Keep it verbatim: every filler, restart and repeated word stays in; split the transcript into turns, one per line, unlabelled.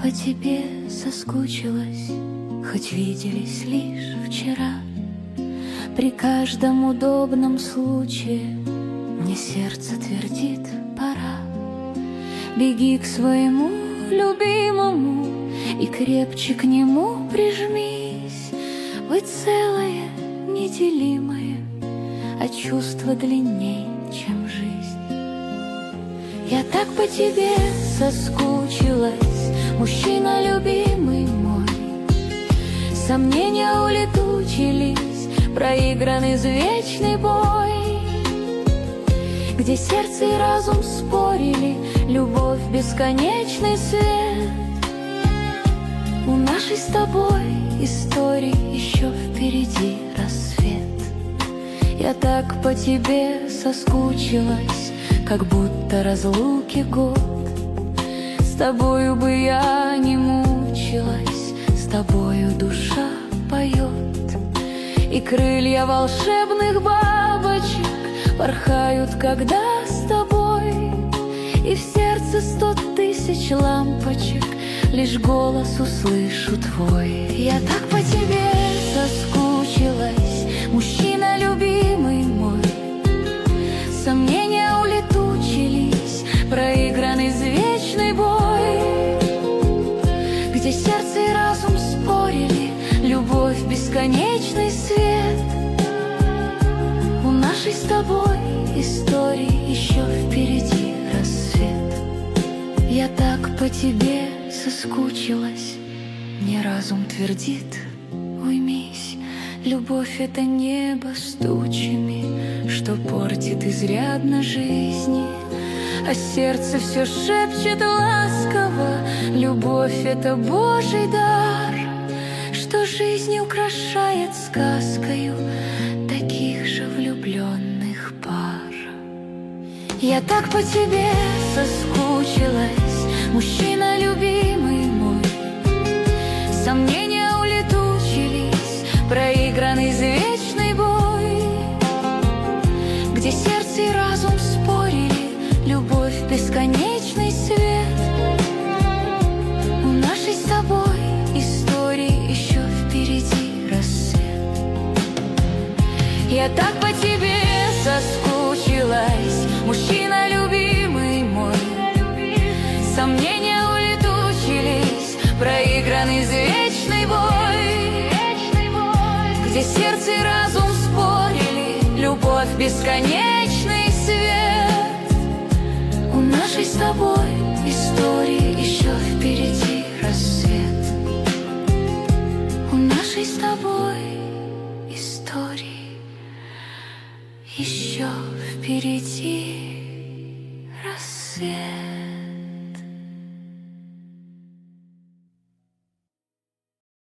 по тебе соскучилась, хоть виделись лишь вчера. При каждом удобном случае мне сердце твердит: пора. Беги к своему любимому и крепче к нему прижмись. Вы целое, неделимое, а чувство длинней, чем жизнь. Я так по тебе соскучилась, мужчина любимый мой. Сомнения улетучились, проигран извечный бой, где сердце и разум спорили, любовь — бесконечный свет. У нашей с тобой истории еще впереди рассвет. Я так по тебе соскучилась, как будто разлуки год. С тобою бы я не мучилась, с тобою душа поет. И крылья волшебных бабочек порхают, когда с тобой. И в сердце сто тысяч лампочек, лишь голос услышу твой. Я так по тебе соскучилась, мужчина любимый мой. Сомнения улетучились, проигран извечный бой, где сердце и разум спорили, любовь — бесконечный свет. У нашей с тобой истории еще впереди рассвет. Я так по тебе соскучилась, мне разум твердит: уймись. Любовь — это небо с тучами, что портит изрядно жизни, а сердце все шепчет ласково: любовь — это Божий дар, что жизнь украшает сказкою таких же влюбленных пар. Я так по тебе соскучилась, мужчина любимый мой. Сомнения улетучились, проигран извечный бой, где сердце и разум спорили, любовь — бесконечный свет. У нашей с тобой истории еще впереди рассвет. Я так по тебе соскучилась, мужчина любимый мой. Сомнения улетучились, проигран извечный бой, где сердце и разум спорили, любовь — бесконечный свет. У нашей с тобой истории еще впереди рассвет. У нашей с тобой истории еще впереди рассвет.